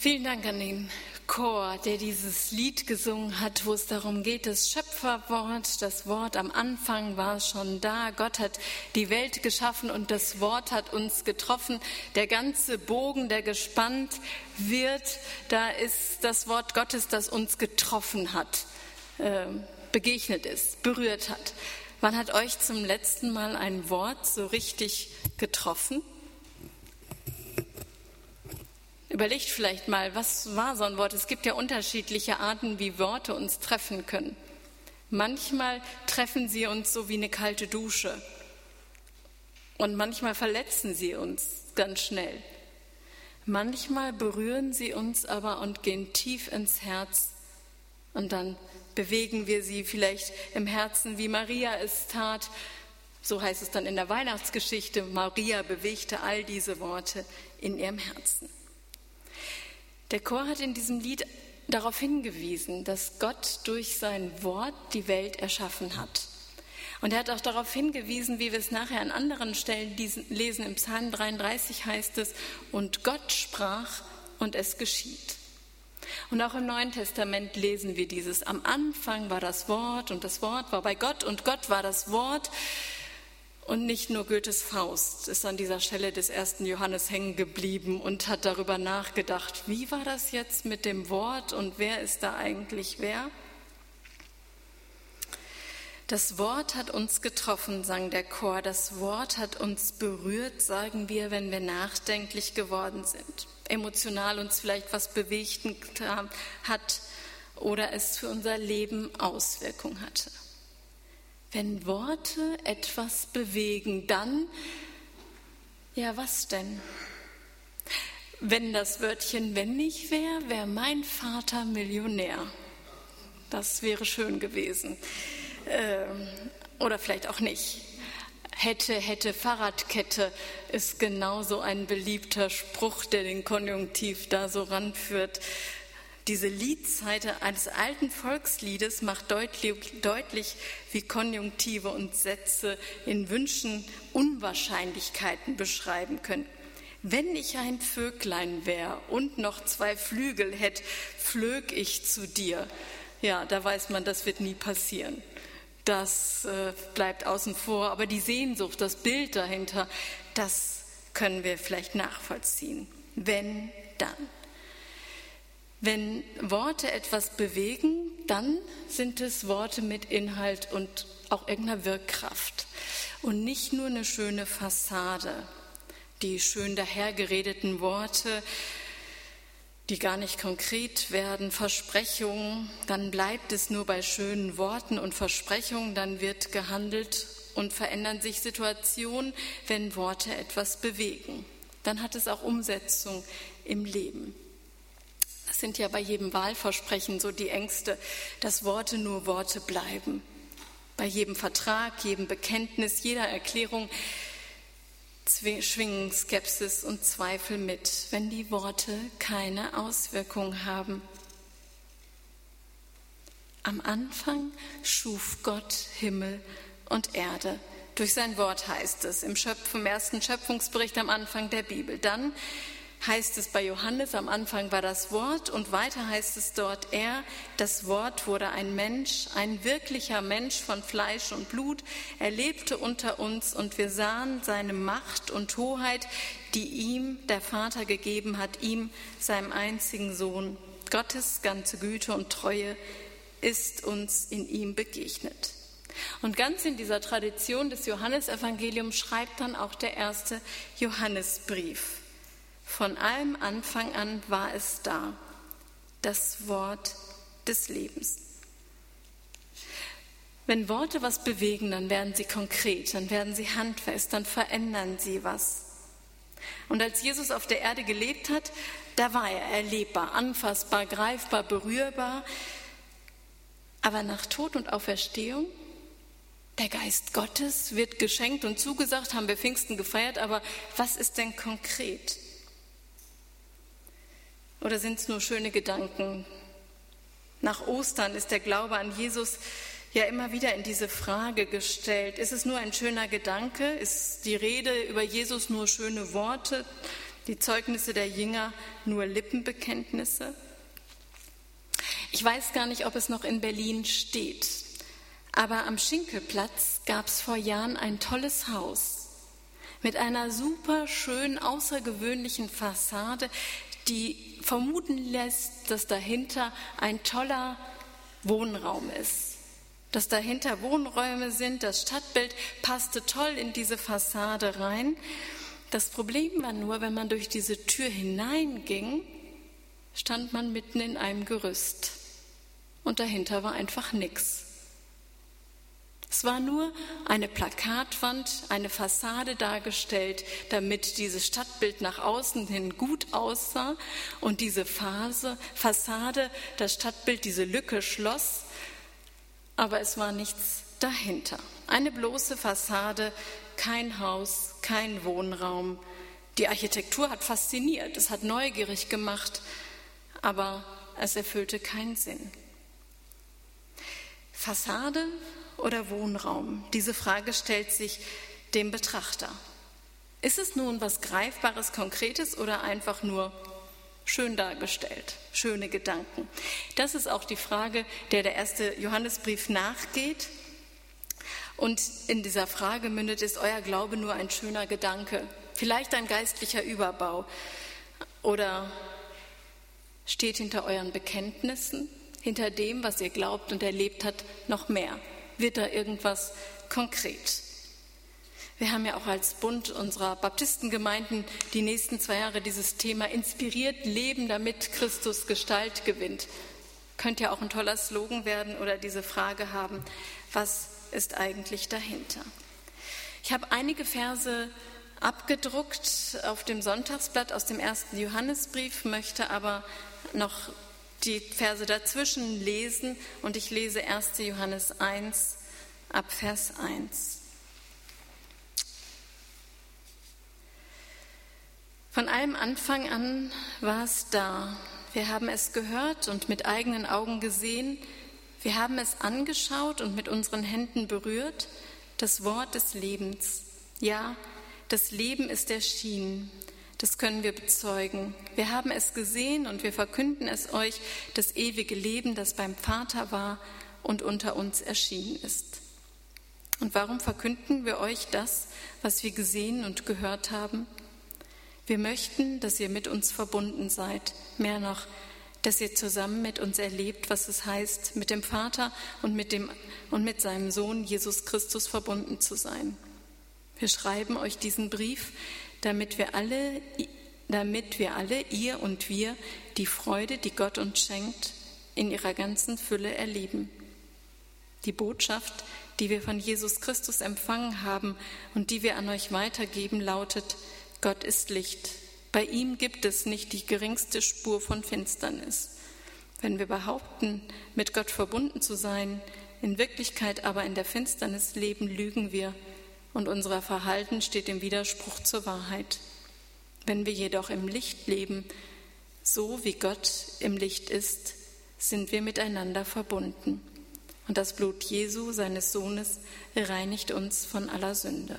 Vielen Dank an den Chor, der dieses Lied gesungen hat, wo es darum geht, das Schöpferwort, das Wort am Anfang war schon da. Gott hat die Welt geschaffen und das Wort hat uns getroffen. Der ganze Bogen, der gespannt wird, da ist das Wort Gottes, das uns getroffen hat, begegnet ist, berührt hat. Wann hat euch zum letzten Mal ein Wort so richtig getroffen? Überlegt vielleicht mal, was war so ein Wort? Es gibt ja unterschiedliche Arten, wie Worte uns treffen können. Manchmal treffen sie uns so wie eine kalte Dusche. Und manchmal verletzen sie uns ganz schnell. Manchmal berühren sie uns aber und gehen tief ins Herz. Und dann bewegen wir sie vielleicht im Herzen, wie Maria es tat. So heißt es dann in der Weihnachtsgeschichte. Maria bewegte all diese Worte in ihrem Herzen. Der Chor hat in diesem Lied darauf hingewiesen, dass Gott durch sein Wort die Welt erschaffen hat. Und er hat auch darauf hingewiesen, wie wir es nachher an anderen Stellen lesen, im Psalm 33 heißt es, und Gott sprach und es geschieht. Und auch im Neuen Testament lesen wir dieses, am Anfang war das Wort und das Wort war bei Gott und Gott war das Wort. Und nicht nur Goethes Faust ist an dieser Stelle des 1. Johannes hängen geblieben und hat darüber nachgedacht, wie war das jetzt mit dem Wort und wer ist da eigentlich wer? Das Wort hat uns getroffen, sang der Chor. Das Wort hat uns berührt, sagen wir, wenn wir nachdenklich geworden sind, emotional uns vielleicht was bewegt hat oder es für unser Leben Auswirkungen hatte. Wenn Worte etwas bewegen, dann, ja, was denn? Wenn das Wörtchen wenn nicht wäre, wäre mein Vater Millionär. Das wäre schön gewesen. Oder vielleicht auch nicht. Hätte, Fahrradkette ist genauso ein beliebter Spruch, der den Konjunktiv da so ranführt. Diese Liedseite eines alten Volksliedes macht deutlich, wie Konjunktive und Sätze in Wünschen Unwahrscheinlichkeiten beschreiben können. Wenn ich ein Vöglein wär und noch 2 Flügel hätt, flög ich zu dir. Ja, da weiß man, das wird nie passieren. Das bleibt außen vor. Aber die Sehnsucht, das Bild dahinter, das können wir vielleicht nachvollziehen. Wenn, dann. Wenn Worte etwas bewegen, dann sind es Worte mit Inhalt und auch irgendeiner Wirkkraft. Und nicht nur eine schöne Fassade. Die schön dahergeredeten Worte, die gar nicht konkret werden, Versprechungen, dann bleibt es nur bei schönen Worten und Versprechungen, dann wird gehandelt und verändern sich Situationen, wenn Worte etwas bewegen. Dann hat es auch Umsetzung im Leben. Das sind ja bei jedem Wahlversprechen so die Ängste, dass Worte nur Worte bleiben. Bei jedem Vertrag, jedem Bekenntnis, jeder Erklärung schwingen Skepsis und Zweifel mit, wenn die Worte keine Auswirkung haben. Am Anfang schuf Gott Himmel und Erde. Durch sein Wort heißt es im ersten Schöpfungsbericht am Anfang der Bibel. Dann heißt es bei Johannes, am Anfang war das Wort und weiter heißt es dort, das Wort wurde ein Mensch, ein wirklicher Mensch von Fleisch und Blut. Er lebte unter uns und wir sahen seine Macht und Hoheit, die ihm der Vater gegeben hat, ihm, seinem einzigen Sohn. Gottes ganze Güte und Treue ist uns in ihm begegnet. Und ganz in dieser Tradition des Johannesevangeliums schreibt dann auch der erste Johannesbrief. Von allem Anfang an war es da, das Wort des Lebens. Wenn Worte was bewegen, dann werden sie konkret, dann werden sie handfest, dann verändern sie was. Und als Jesus auf der Erde gelebt hat, da war er erlebbar, anfassbar, greifbar, berührbar. Aber nach Tod und Auferstehung, der Geist Gottes wird geschenkt und zugesagt, haben wir Pfingsten gefeiert, aber was ist denn konkret? Oder sind es nur schöne Gedanken? Nach Ostern ist der Glaube an Jesus ja immer wieder in diese Frage gestellt. Ist es nur ein schöner Gedanke? Ist die Rede über Jesus nur schöne Worte, Die Zeugnisse der Jünger nur Lippenbekenntnisse? Ich weiß gar nicht, ob es noch in Berlin steht, aber am Schinkelplatz gab es vor Jahren ein tolles Haus mit einer super schön außergewöhnlichen Fassade, die vermuten lässt, dass dahinter ein toller Wohnraum ist. Dass dahinter Wohnräume sind, das Stadtbild passte toll in diese Fassade rein. Das Problem war nur, wenn man durch diese Tür hineinging, stand man mitten in einem Gerüst und dahinter war einfach nichts. Es war nur eine Plakatwand, eine Fassade dargestellt, damit dieses Stadtbild nach außen hin gut aussah und diese Fassade, das Stadtbild, diese Lücke schloss, aber es war nichts dahinter. Eine bloße Fassade, kein Haus, kein Wohnraum. Die Architektur hat fasziniert, es hat neugierig gemacht, aber es erfüllte keinen Sinn. Fassade oder Wohnraum? Diese Frage stellt sich dem Betrachter. Ist es nun was Greifbares, Konkretes oder einfach nur schön dargestellt, schöne Gedanken? Das ist auch die Frage, der erste Johannesbrief nachgeht. Und in dieser Frage mündet, ist euer Glaube nur ein schöner Gedanke, vielleicht ein geistlicher Überbau? Oder steht hinter euren Bekenntnissen, hinter dem, was ihr glaubt und erlebt habt, noch mehr? Wird da irgendwas konkret? Wir haben ja auch als Bund unserer Baptistengemeinden die nächsten 2 Jahre dieses Thema inspiriert leben, damit Christus Gestalt gewinnt. Könnte ja auch ein toller Slogan werden oder diese Frage haben, was ist eigentlich dahinter? Ich habe einige Verse abgedruckt auf dem Sonntagsblatt aus dem 1. Johannesbrief, möchte aber noch die Verse dazwischen lesen und ich lese 1. Johannes 1 ab Vers 1. Von allem Anfang an war es da. Wir haben es gehört und mit eigenen Augen gesehen. Wir haben es angeschaut und mit unseren Händen berührt, das Wort des Lebens. Ja, das Leben ist erschienen. Das können wir bezeugen. Wir haben es gesehen und wir verkünden es euch, das ewige Leben, das beim Vater war und unter uns erschienen ist. Und warum verkünden wir euch das, was wir gesehen und gehört haben? Wir möchten, dass ihr mit uns verbunden seid, mehr noch, dass ihr zusammen mit uns erlebt, was es heißt, mit dem Vater und mit seinem Sohn Jesus Christus verbunden zu sein. Wir schreiben euch diesen Brief, damit wir alle, ihr und wir, die Freude, die Gott uns schenkt, in ihrer ganzen Fülle erleben. Die Botschaft, die wir von Jesus Christus empfangen haben und die wir an euch weitergeben, lautet: Gott ist Licht. Bei ihm gibt es nicht die geringste Spur von Finsternis. Wenn wir behaupten, mit Gott verbunden zu sein, in Wirklichkeit aber in der Finsternis leben, lügen wir und unser Verhalten steht im Widerspruch zur Wahrheit. Wenn wir jedoch im Licht leben, so wie Gott im Licht ist, sind wir miteinander verbunden. Und das Blut Jesu, seines Sohnes, reinigt uns von aller Sünde.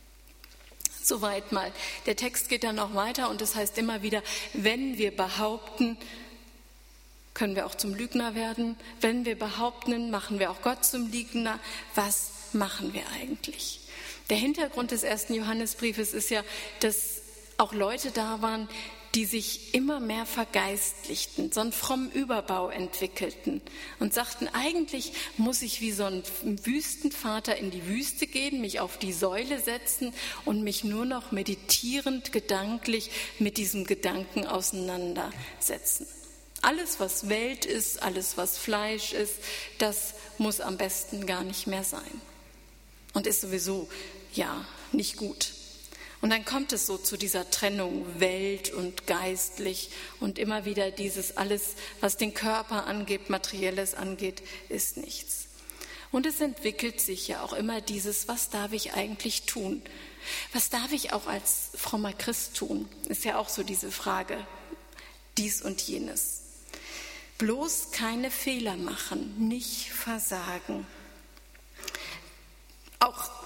Soweit mal. Der Text geht dann noch weiter und es heißt immer wieder, wenn wir behaupten, können wir auch zum Lügner werden. Wenn wir behaupten, machen wir auch Gott zum Lügner. Was machen wir eigentlich? Der Hintergrund des 1. Johannesbriefes ist ja, dass auch Leute da waren, die sich immer mehr vergeistlichten, so einen frommen Überbau entwickelten und sagten, eigentlich muss ich wie so ein Wüstenvater in die Wüste gehen, mich auf die Säule setzen und mich nur noch meditierend, gedanklich mit diesem Gedanken auseinandersetzen. Alles, was Welt ist, alles, was Fleisch ist, das muss am besten gar nicht mehr sein und ist sowieso ja nicht gut. Und dann kommt es so zu dieser Trennung Welt und geistlich und immer wieder dieses alles, was den Körper angeht, Materielles angeht, ist nichts. Und es entwickelt sich ja auch immer dieses, was darf ich eigentlich tun? Was darf ich auch als frommer Christ tun? Ist ja auch so diese Frage, dies und jenes. Bloß keine Fehler machen, nicht versagen. Auch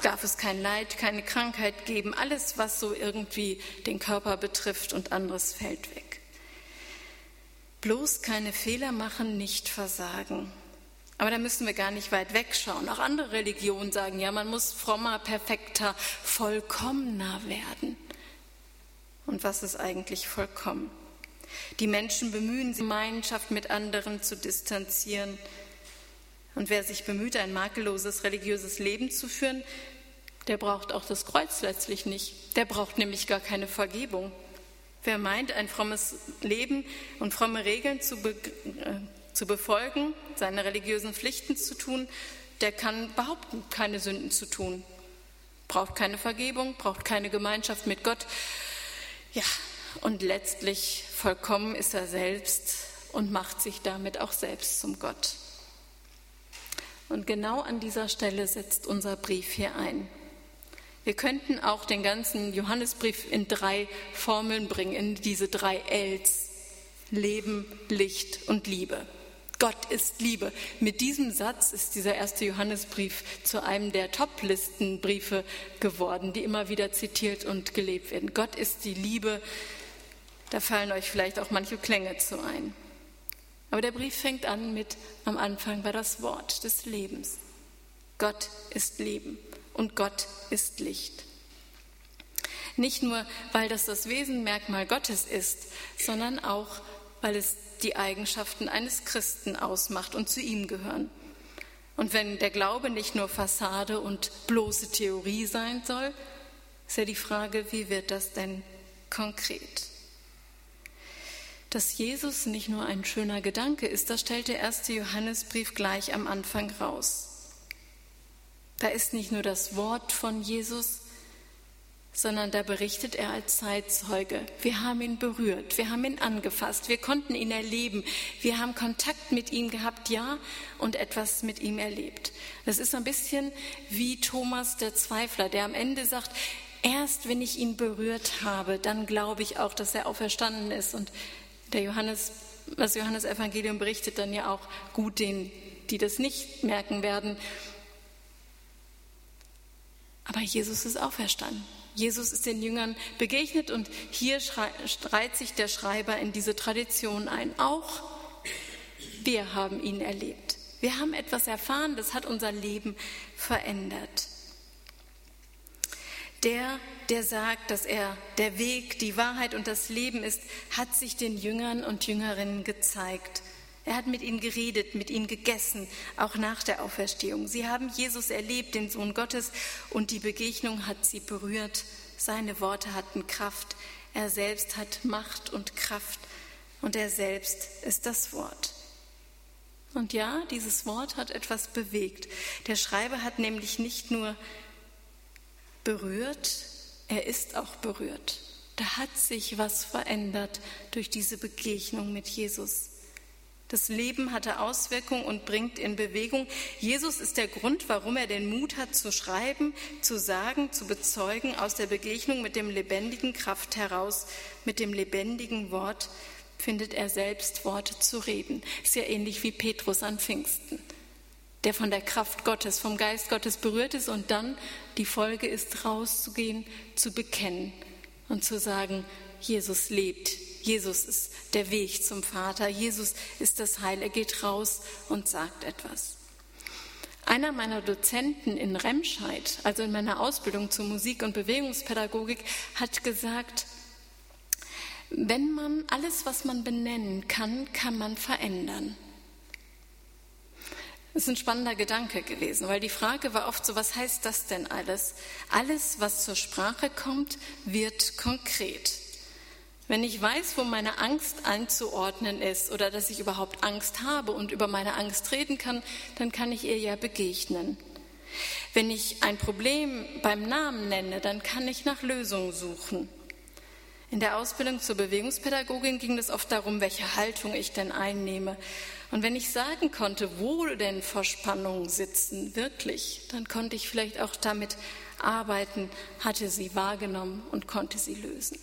darf es kein Leid, keine Krankheit geben. Alles, was so irgendwie den Körper betrifft und anderes fällt weg. Bloß keine Fehler machen, nicht versagen. Aber da müssen wir gar nicht weit wegschauen. Auch andere Religionen sagen, ja, man muss frommer, perfekter, vollkommener werden. Und was ist eigentlich vollkommen? Die Menschen bemühen sich, Gemeinschaft mit anderen zu distanzieren. Und wer sich bemüht, ein makelloses religiöses Leben zu führen, der braucht auch das Kreuz letztlich nicht. Der braucht nämlich gar keine Vergebung. Wer meint, ein frommes Leben und fromme Regeln zu befolgen, seine religiösen Pflichten zu tun, der kann behaupten, keine Sünden zu tun. Braucht keine Vergebung, braucht keine Gemeinschaft mit Gott. Ja, und letztlich vollkommen ist er selbst und macht sich damit auch selbst zum Gott. Und genau an dieser Stelle setzt unser Brief hier ein. Wir könnten auch den ganzen Johannesbrief in 3 Formeln bringen, in diese 3 Ls. Leben, Licht und Liebe. Gott ist Liebe. Mit diesem Satz ist dieser erste Johannesbrief zu einem der Top-Listenbriefe geworden, die immer wieder zitiert und gelebt werden. Gott ist die Liebe. Da fallen euch vielleicht auch manche Klänge zu ein. Aber der Brief fängt an mit, am Anfang war das Wort des Lebens. Gott ist Leben und Gott ist Licht. Nicht nur, weil das Wesenmerkmal Gottes ist, sondern auch, weil es die Eigenschaften eines Christen ausmacht und zu ihm gehören. Und wenn der Glaube nicht nur Fassade und bloße Theorie sein soll, ist ja die Frage, wie wird das denn konkret? Dass Jesus nicht nur ein schöner Gedanke ist, das stellt der erste Johannesbrief gleich am Anfang raus. Da ist nicht nur das Wort von Jesus, sondern da berichtet er als Zeitzeuge. Wir haben ihn berührt, wir haben ihn angefasst, wir konnten ihn erleben, wir haben Kontakt mit ihm gehabt, ja, und etwas mit ihm erlebt. Das ist ein bisschen wie Thomas der Zweifler, der am Ende sagt, erst wenn ich ihn berührt habe, dann glaube ich auch, dass er auferstanden ist. Und das Johannesevangelium berichtet dann ja auch gut denen, die das nicht merken werden. Aber Jesus ist auferstanden. Jesus ist den Jüngern begegnet und hier reiht sich der Schreiber in diese Tradition ein. Auch wir haben ihn erlebt. Wir haben etwas erfahren, das hat unser Leben verändert. Der sagt, dass er der Weg, die Wahrheit und das Leben ist, hat sich den Jüngern und Jüngerinnen gezeigt. Er hat mit ihnen geredet, mit ihnen gegessen, auch nach der Auferstehung. Sie haben Jesus erlebt, den Sohn Gottes, und die Begegnung hat sie berührt. Seine Worte hatten Kraft. Er selbst hat Macht und Kraft und er selbst ist das Wort. Und ja, dieses Wort hat etwas bewegt. Der Schreiber hat nämlich nicht nur berührt, er ist auch berührt. Da hat sich was verändert durch diese Begegnung mit Jesus. Das Leben hatte Auswirkungen und bringt in Bewegung. Jesus ist der Grund, warum er den Mut hat, zu schreiben, zu sagen, zu bezeugen, aus der Begegnung mit dem lebendigen Kraft heraus, mit dem lebendigen Wort, findet er selbst Worte zu reden. Ist ja ähnlich wie Petrus an Pfingsten, der von der Kraft Gottes, vom Geist Gottes berührt ist und dann die Folge ist, rauszugehen, zu bekennen und zu sagen, Jesus lebt. Jesus ist der Weg zum Vater. Jesus ist das Heil. Er geht raus und sagt etwas. Einer meiner Dozenten in Remscheid, also in meiner Ausbildung zur Musik- und Bewegungspädagogik, hat gesagt, wenn man alles, was man benennen kann, kann man verändern. Das ist ein spannender Gedanke gewesen, weil die Frage war oft so, was heißt das denn alles? Alles, was zur Sprache kommt, wird konkret. Wenn ich weiß, wo meine Angst einzuordnen ist oder dass ich überhaupt Angst habe und über meine Angst reden kann, dann kann ich ihr ja begegnen. Wenn ich ein Problem beim Namen nenne, dann kann ich nach Lösungen suchen. In der Ausbildung zur Bewegungspädagogin ging es oft darum, welche Haltung ich denn einnehme. Und wenn ich sagen konnte, wo denn Verspannungen sitzen, wirklich, dann konnte ich vielleicht auch damit arbeiten, hatte sie wahrgenommen und konnte sie lösen.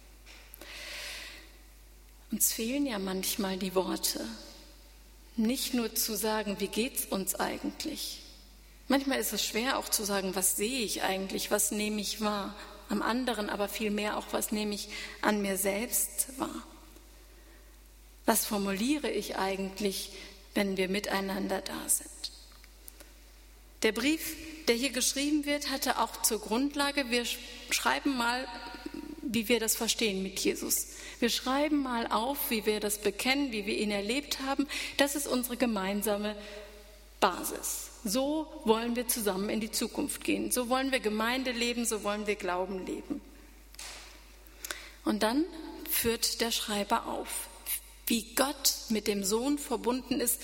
Uns fehlen ja manchmal die Worte, nicht nur zu sagen, wie geht's uns eigentlich, Manchmal ist es schwer auch zu sagen, was sehe ich eigentlich, was nehme ich wahr am anderen, aber vielmehr auch, was nehme ich an mir selbst wahr. Was formuliere ich eigentlich, wenn wir miteinander da sind? Der Brief, der hier geschrieben wird, hatte auch zur Grundlage, wir schreiben mal, wie wir das verstehen mit Jesus. Wir schreiben mal auf, wie wir das bekennen, wie wir ihn erlebt haben. Das ist unsere gemeinsame Basis. So wollen wir zusammen in die Zukunft gehen. So wollen wir Gemeinde leben, so wollen wir Glauben leben. Und dann führt der Schreiber auf, wie Gott mit dem Sohn verbunden ist.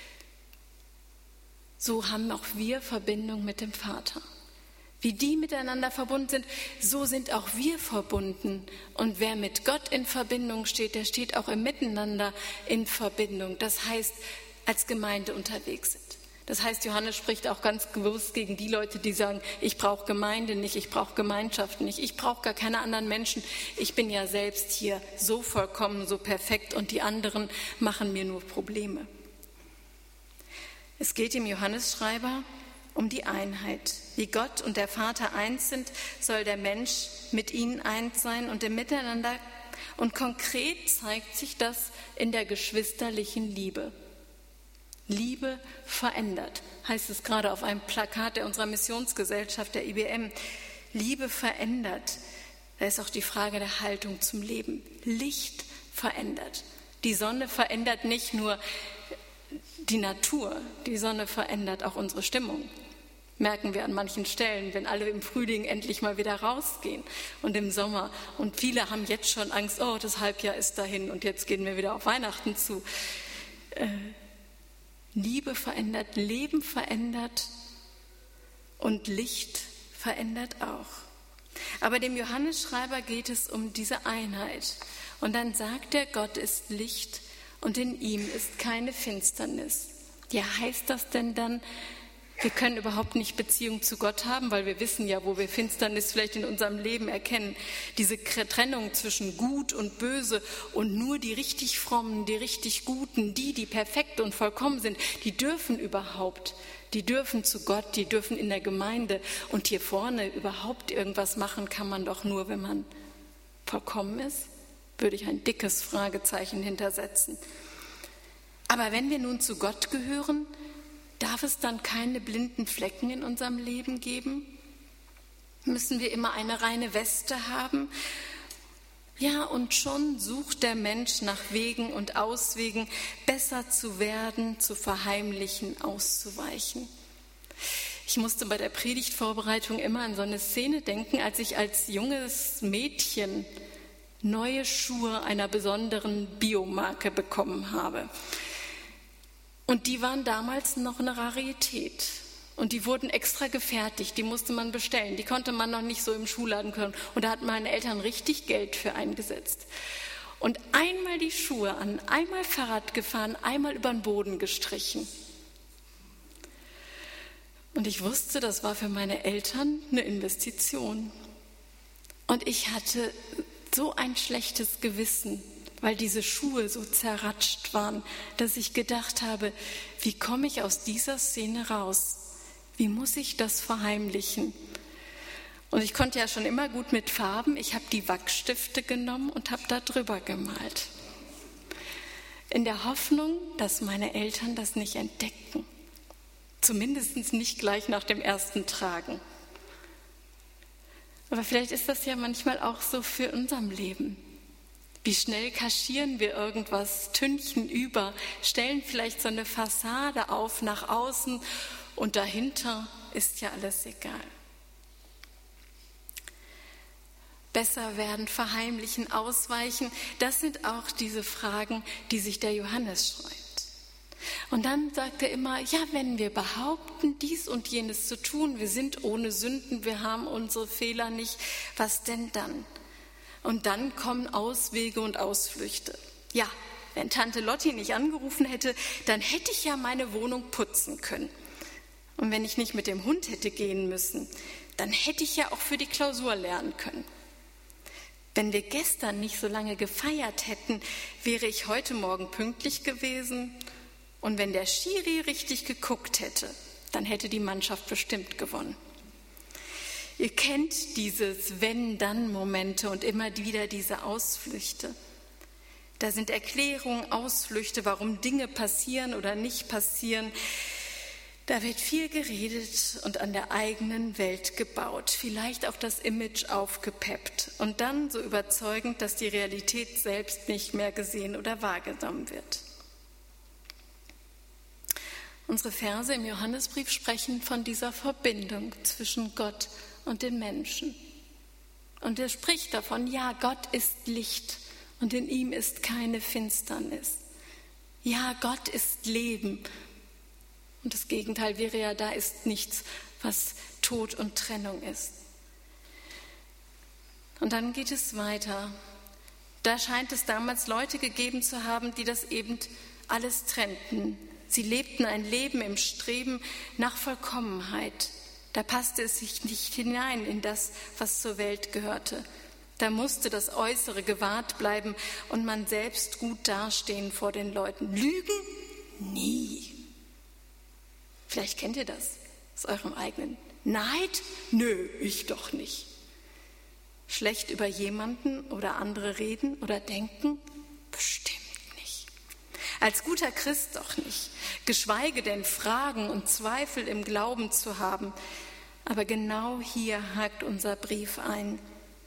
So haben auch wir Verbindung mit dem Vater. Wie die miteinander verbunden sind, so sind auch wir verbunden. Und wer mit Gott in Verbindung steht, der steht auch im Miteinander in Verbindung. Das heißt, als Gemeinde unterwegs sind. Das heißt, Johannes spricht auch ganz bewusst gegen die Leute, die sagen, ich brauche Gemeinde nicht, ich brauche Gemeinschaft nicht, ich brauche gar keine anderen Menschen. Ich bin ja selbst hier so vollkommen, so perfekt und die anderen machen mir nur Probleme. Es geht dem Johannesschreiber um die Einheit. Wie Gott und der Vater eins sind, soll der Mensch mit ihnen eins sein und im Miteinander. Und konkret zeigt sich das in der geschwisterlichen Liebe. Liebe verändert, heißt es gerade auf einem Plakat unserer Missionsgesellschaft, der IBM. Liebe verändert. Da ist auch die Frage der Haltung zum Leben. Licht verändert. Die Sonne verändert nicht nur die Natur, die Sonne verändert auch unsere Stimmung. Merken wir an manchen Stellen, wenn alle im Frühling endlich mal wieder rausgehen und im Sommer. Und viele haben jetzt schon Angst, oh, das Halbjahr ist dahin und jetzt gehen wir wieder auf Weihnachten zu. Liebe verändert, Leben verändert und Licht verändert auch. Aber dem Johannesschreiber geht es um diese Einheit. Und dann sagt er, Gott ist Licht und in ihm ist keine Finsternis. Ja, heißt das denn dann, wir können überhaupt nicht Beziehung zu Gott haben, weil wir wissen ja, wo wir Finsternis vielleicht in unserem Leben erkennen. Diese Trennung zwischen Gut und Böse und nur die richtig Frommen, die richtig Guten, die perfekt und vollkommen sind, die dürfen zu Gott, die dürfen in der Gemeinde. Und hier vorne überhaupt irgendwas machen kann man doch nur, wenn man vollkommen ist. Würde ich ein dickes Fragezeichen hintersetzen. Aber wenn wir nun zu Gott gehören, darf es dann keine blinden Flecken in unserem Leben geben? Müssen wir immer eine reine Weste haben? Ja, und schon sucht der Mensch nach Wegen und Auswegen, besser zu werden, zu verheimlichen, auszuweichen. Ich musste bei der Predigtvorbereitung immer an so eine Szene denken, als ich als junges Mädchen neue Schuhe einer besonderen Biomarke bekommen habe. Und die waren damals noch eine Rarität. Und die wurden extra gefertigt, die musste man bestellen. Die konnte man noch nicht so im Schuhladen können. Und da hatten meine Eltern richtig Geld für eingesetzt. Und einmal die Schuhe an, einmal Fahrrad gefahren, einmal über den Boden gestrichen. Und ich wusste, das war für meine Eltern eine Investition. Und ich hatte so ein schlechtes Gewissen, weil diese Schuhe so zerratscht waren, dass ich gedacht habe, wie komme ich aus dieser Szene raus? Wie muss ich das verheimlichen? Und ich konnte ja schon immer gut mit Farben. Ich habe die Wachsstifte genommen und habe da drüber gemalt. In der Hoffnung, dass meine Eltern das nicht entdecken. Zumindest nicht gleich nach dem ersten Tragen. Aber vielleicht ist das ja manchmal auch so für unserem Leben. Wie schnell kaschieren wir irgendwas, tünchen über, stellen vielleicht so eine Fassade auf nach außen und dahinter ist ja alles egal. Besser werden, verheimlichen, ausweichen, das sind auch diese Fragen, die sich der Johannes schreibt. Und dann sagt er immer, ja, wenn wir behaupten, dies und jenes zu tun, wir sind ohne Sünden, wir haben unsere Fehler nicht, was denn dann? Und dann kommen Auswege und Ausflüchte. Ja, wenn Tante Lotti nicht angerufen hätte, dann hätte ich ja meine Wohnung putzen können. Und wenn ich nicht mit dem Hund hätte gehen müssen, dann hätte ich ja auch für die Klausur lernen können. Wenn wir gestern nicht so lange gefeiert hätten, wäre ich heute Morgen pünktlich gewesen. Und wenn der Schiri richtig geguckt hätte, Dann hätte die Mannschaft bestimmt gewonnen. Ihr kennt dieses Wenn-Dann-Momente und immer wieder diese Ausflüchte. Da sind Erklärungen, Ausflüchte, warum Dinge passieren oder nicht passieren. Da wird viel geredet und an der eigenen Welt gebaut, vielleicht auch das Image aufgepeppt und dann so überzeugend, dass die Realität selbst nicht mehr gesehen oder wahrgenommen wird. Unsere Verse im Johannesbrief sprechen von dieser Verbindung zwischen Gott und den Menschen. Und er spricht davon, ja, Gott ist Licht und in ihm ist keine Finsternis. Ja, Gott ist Leben. Und das Gegenteil wäre ja, da ist nichts, was Tod und Trennung ist. Und dann geht es weiter. Da scheint es damals Leute gegeben zu haben, die das eben alles trennten. Sie lebten ein Leben im Streben nach Vollkommenheit. Da passte es sich nicht hinein in das, was zur Welt gehörte. Da musste das Äußere gewahrt bleiben und man selbst gut dastehen vor den Leuten. Lügen? Nie. Vielleicht kennt ihr das aus eurem eigenen. Neid? Nö, ich doch nicht. Schlecht über jemanden oder andere reden oder denken? Bestimmt nicht. Als guter Christ doch nicht. Geschweige denn Fragen und Zweifel im Glauben zu haben. Aber genau hier hakt unser Brief ein.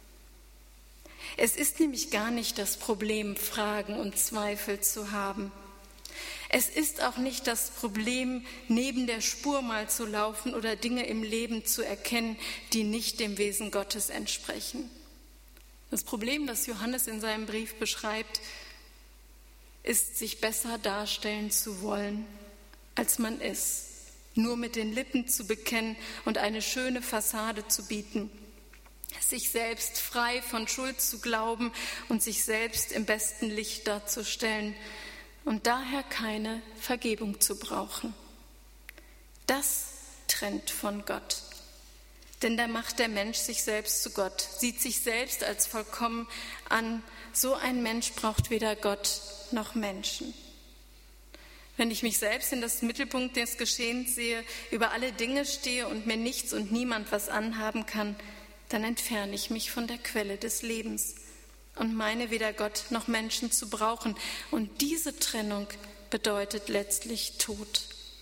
Es ist nämlich gar nicht das Problem, Fragen und Zweifel zu haben. Es ist auch nicht das Problem, neben der Spur mal zu laufen oder Dinge im Leben zu erkennen, die nicht dem Wesen Gottes entsprechen. Das Problem, das Johannes in seinem Brief beschreibt, ist, sich besser darstellen zu wollen, als man ist. Nur mit den Lippen zu bekennen und eine schöne Fassade zu bieten. Sich selbst frei von Schuld zu glauben und sich selbst im besten Licht darzustellen und daher keine Vergebung zu brauchen. Das trennt von Gott. Denn da macht der Mensch sich selbst zu Gott, sieht sich selbst als vollkommen an. So ein Mensch braucht weder Gott noch Menschen. Wenn ich mich selbst in das Mittelpunkt des Geschehens sehe, über alle Dinge stehe und mir nichts und niemand was anhaben kann, dann entferne ich mich von der Quelle des Lebens und meine weder Gott noch Menschen zu brauchen. Und diese Trennung bedeutet letztlich Tod.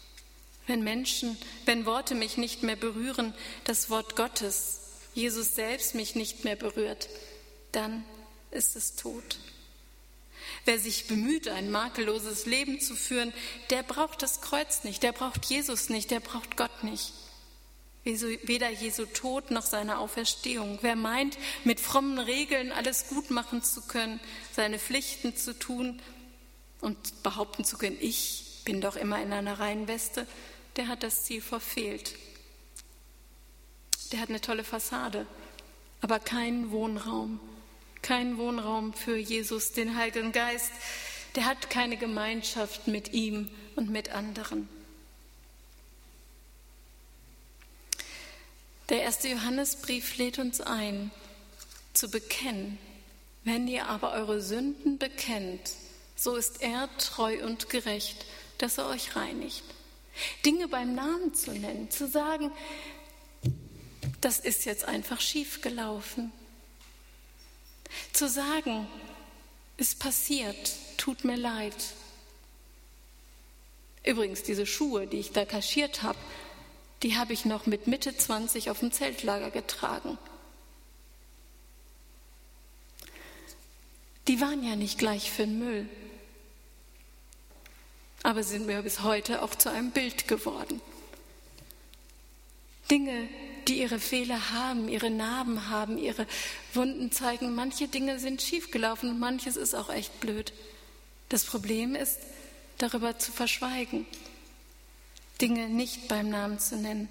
Wenn Worte mich nicht mehr berühren, das Wort Gottes, Jesus selbst mich nicht mehr berührt, dann ist es Tod. Wer sich bemüht, ein makelloses Leben zu führen, der braucht das Kreuz nicht, der braucht Jesus nicht, der braucht Gott nicht. Weder Jesu Tod noch seine Auferstehung. Wer meint, mit frommen Regeln alles gut machen zu können, seine Pflichten zu tun und behaupten zu können, ich bin doch immer in einer reinen Weste, der hat das Ziel verfehlt. Der hat eine tolle Fassade, aber keinen Wohnraum. Kein Wohnraum für Jesus, den Heiligen Geist. Der hat keine Gemeinschaft mit ihm und mit anderen. Der 1. Johannesbrief lädt uns ein, zu bekennen. Wenn ihr aber eure Sünden bekennt, so ist er treu und gerecht, dass er euch reinigt. Dinge beim Namen zu nennen, zu sagen, das ist jetzt einfach schief gelaufen. Zu sagen, ist passiert, tut mir leid. Übrigens, diese Schuhe, die ich da kaschiert habe, die habe ich noch mit Mitte 20 auf dem Zeltlager getragen. Die waren ja nicht gleich für den Müll, aber sind mir bis heute auch zu einem Bild geworden. Dinge, die ihre Fehler haben, ihre Narben haben, ihre Wunden zeigen. Manche Dinge sind schiefgelaufen und manches ist auch echt blöd. Das Problem ist, darüber zu verschweigen, Dinge nicht beim Namen zu nennen.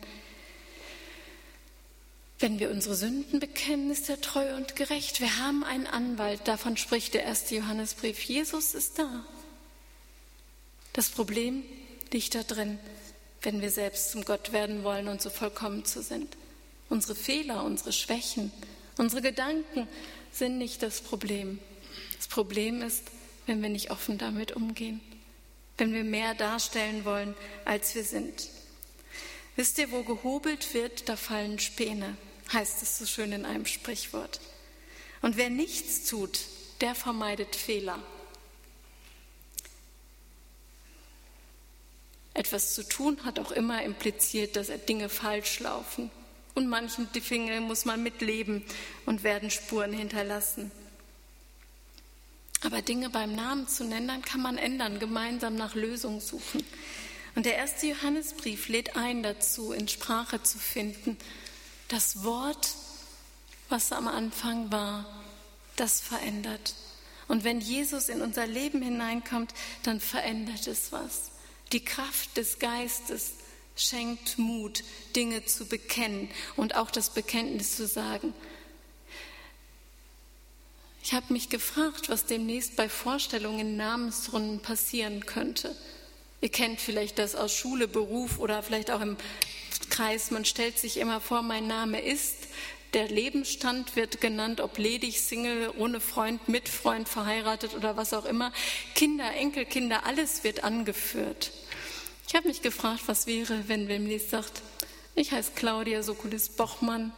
Wenn wir unsere Sünden bekennen, ist er treu und gerecht. Wir haben einen Anwalt, davon spricht der 1. Johannesbrief. Jesus ist da. Das Problem liegt da drin, wenn wir selbst zum Gott werden wollen und so vollkommen zu sind. Unsere Fehler, unsere Schwächen, unsere Gedanken sind nicht das Problem. Das Problem ist, wenn wir nicht offen damit umgehen, wenn wir mehr darstellen wollen, als wir sind. Wisst ihr, wo gehobelt wird, da fallen Späne, heißt es so schön in einem Sprichwort. Und wer nichts tut, der vermeidet Fehler. Etwas zu tun hat auch immer impliziert, dass Dinge falsch laufen. Und manchen Dingen muss man mitleben und werden Spuren hinterlassen. Aber Dinge beim Namen zu nennen, dann kann man ändern, gemeinsam nach Lösungen suchen. Und der 1. Johannesbrief lädt ein dazu, in Sprache zu finden. Das Wort, was am Anfang war, das verändert. Und wenn Jesus in unser Leben hineinkommt, dann verändert es was. Die Kraft des Geistes schenkt Mut, Dinge zu bekennen und auch das Bekenntnis zu sagen. Ich habe mich gefragt, was demnächst bei Vorstellungen in Namensrunden passieren könnte. Ihr kennt vielleicht das aus Schule, Beruf oder vielleicht auch im Kreis. Man stellt sich immer vor, mein Name ist, der Lebensstand wird genannt, ob ledig, Single, ohne Freund, mit Freund, verheiratet oder was auch immer. Kinder, Enkelkinder, alles wird angeführt. Ich habe mich gefragt, was wäre, wenn demnächst sagt, ich heiße Claudia Sokulis-Bochmann,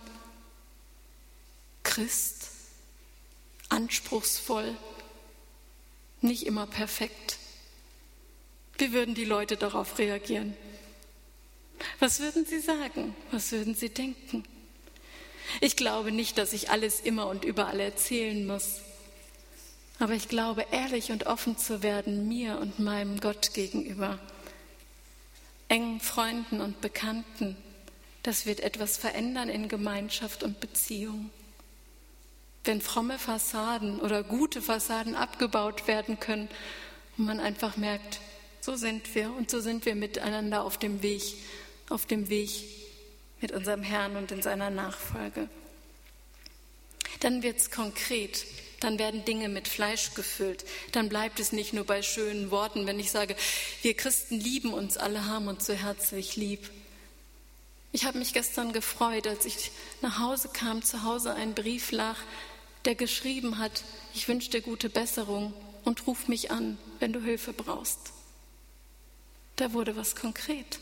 Christ, anspruchsvoll, nicht immer perfekt. Wie würden die Leute darauf reagieren? Was würden sie sagen? Was würden sie denken? Ich glaube nicht, dass ich alles immer und überall erzählen muss. Aber ich glaube, ehrlich und offen zu werden, mir und meinem Gott gegenüber, engen Freunden und Bekannten, das wird etwas verändern in Gemeinschaft und Beziehung. Wenn fromme Fassaden oder gute Fassaden abgebaut werden können und man einfach merkt, so sind wir und so sind wir miteinander auf dem Weg mit unserem Herrn und in seiner Nachfolge. Dann wird es konkret, dann werden Dinge mit Fleisch gefüllt, dann bleibt es nicht nur bei schönen Worten, wenn ich sage, wir Christen lieben uns, alle haben uns so herzlich lieb. Ich habe mich gestern gefreut, als ich nach Hause kam, zu Hause ein Brief lag, der geschrieben hat, ich wünsche dir gute Besserung und ruf mich an, wenn du Hilfe brauchst. Da wurde was konkret.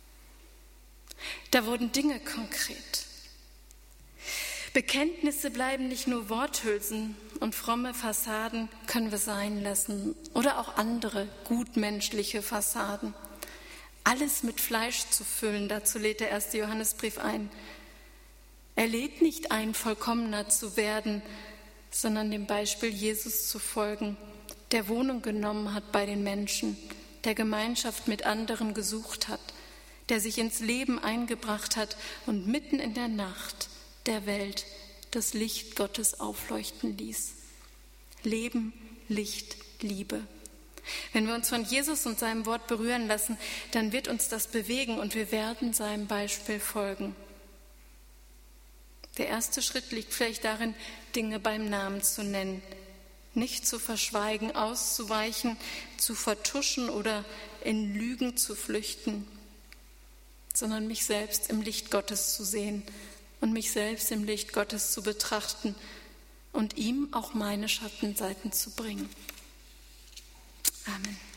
Da wurden Dinge konkret. Bekenntnisse bleiben nicht nur Worthülsen und fromme Fassaden können wir sein lassen oder auch andere gutmenschliche Fassaden. Alles mit Fleisch zu füllen, dazu lädt der 1. Johannesbrief ein. Er lädt nicht ein, vollkommener zu werden, sondern dem Beispiel Jesus zu folgen, der Wohnung genommen hat bei den Menschen, der Gemeinschaft mit anderen gesucht hat, der sich ins Leben eingebracht hat und mitten in der Nacht der Welt das Licht Gottes aufleuchten ließ. Leben, Licht, Liebe. Wenn wir uns von Jesus und seinem Wort berühren lassen, dann wird uns das bewegen und wir werden seinem Beispiel folgen. Der erste Schritt liegt vielleicht darin, Dinge beim Namen zu nennen, nicht zu verschweigen, auszuweichen, zu vertuschen oder in Lügen zu flüchten, sondern mich selbst im Licht Gottes zu sehen und mich selbst im Licht Gottes zu betrachten und ihm auch meine Schattenseiten zu bringen. Amen.